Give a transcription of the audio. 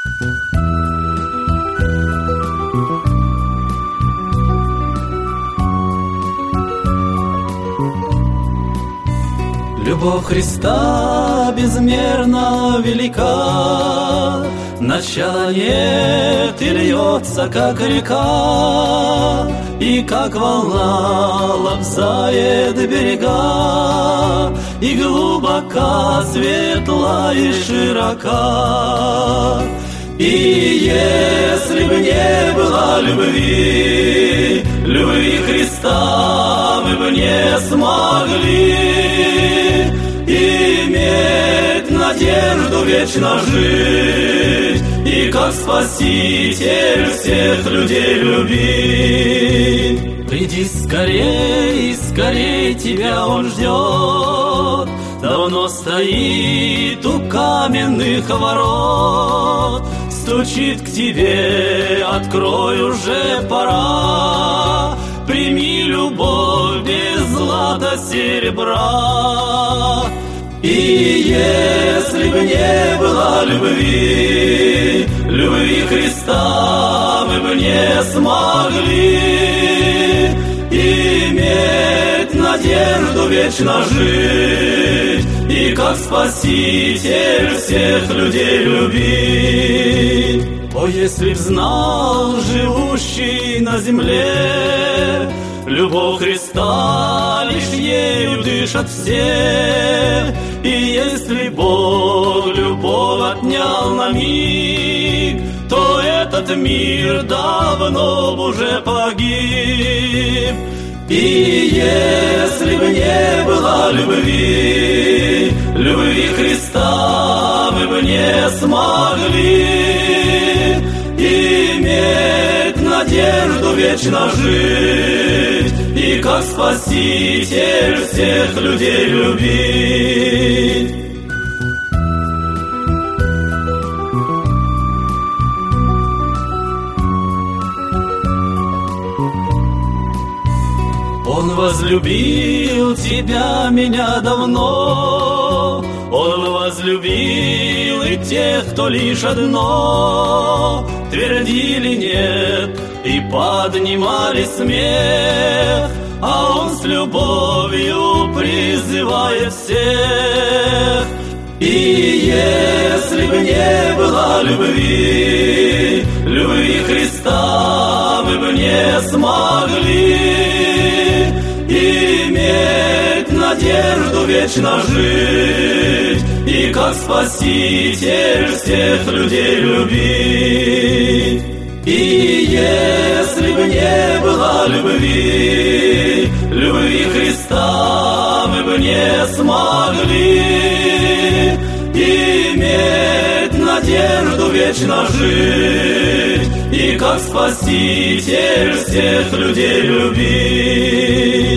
Любовь Христа безмерно велика, начала нет и льется, как река, и как волна лобзает берега, и глубока, светла и широка. И если б не было любви, любви Христа, мы бы не смогли иметь надежду вечно жить и как Спаситель всех людей любить. Приди скорей, скорей, тебя Он ждет, давно стоит у каменных ворот, стучит к тебе, открой, уже пора. Прими любовь без злата серебра. И если бы не было любви, любви Христа, мы бы не смогли иметь надежду вечно жить и как Спаситель всех людей любить. О, если б знал живущий на земле, любовь Христа, лишь ею дышат все. И если Бог любовь отнял на миг, то этот мир давно б уже погиб. И если бы не было любви, любви Христа, мы бы не смогли иметь надежду вечно жить и как Спаситель всех людей любить. Он возлюбил тебя, меня давно, Он возлюбил и тех, кто лишь одно твердили нет и поднимали смех, а Он с любовью призывает всех. И если бы не было любви, любви Христа, мы бы не смогли иметь надежду вечно жить и как Спаситель всех людей любить. И если бы не было любви, любви Христа, мы бы не смогли иметь надежду вечно жить и как Спаситель всех людей любить.